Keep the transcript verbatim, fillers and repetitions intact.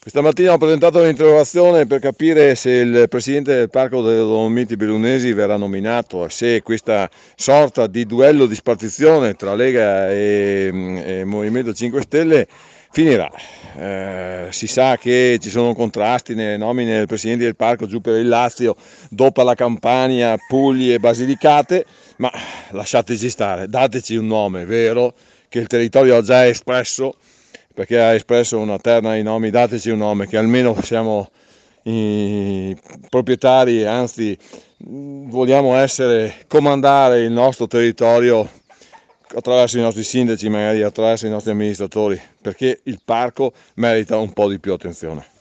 Questa mattina ho presentato un'interrogazione per capire se il presidente del Parco delle Dolomiti Bellunesi verrà nominato e se questa sorta di duello di spartizione tra Lega e, e Movimento cinque Stelle finirà. Eh, si sa che ci sono contrasti nelle nomine del presidente del parco giù per il Lazio, dopo la Campania, Pugli e Basilicate, ma lasciateci stare, dateci un nome vero che il territorio ha già espresso, perché ha espresso una terna di nomi, dateci un nome che almeno siamo i proprietari, anzi vogliamo essere, comandare il nostro territorio attraverso i nostri sindaci, magari attraverso i nostri amministratori, perché il parco merita un po' di più attenzione.